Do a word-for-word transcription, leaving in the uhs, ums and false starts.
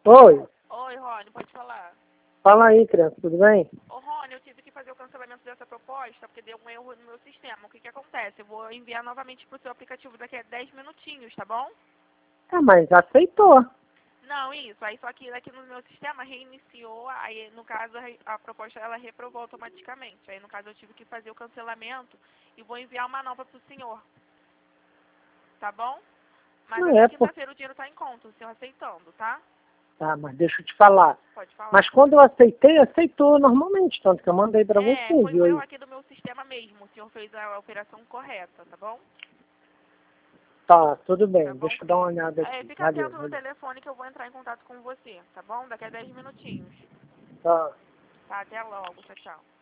Oi, Oi, Rony, pode falar. fala aí, criança, tudo bem? Ô, Rony, eu tive que fazer o cancelamento dessa proposta porque deu um erro no meu sistema. O que que acontece? Eu vou enviar novamente pro seu aplicativo daqui a dez minutinhos, tá bom? Ah, mas aceitou. Não, isso. Aí só que aqui no meu sistema reiniciou, aí no caso a, a proposta ela reprovou automaticamente. Aí no caso eu tive que fazer o cancelamento e vou enviar uma nova pro senhor. Tá bom? Mas Não até é, pô. quinta-feira o dinheiro tá em conta, o senhor aceitando, tá? Tá, mas deixa eu te falar. Pode falar. Mas quando eu aceitei, aceitou normalmente, tanto que eu mandei pra É, você, foi viu um aí? erro aqui do meu sistema mesmo. O senhor fez a operação correta, tá bom? Tá, tudo Tá bem, bom, deixa eu dar uma Cris? olhada É, aqui. fica Valeu, atento no valeu. telefone que eu vou entrar em contato com você, tá bom? Daqui a dez minutinhos. Tá. Tá, até logo. Tchau, tchau.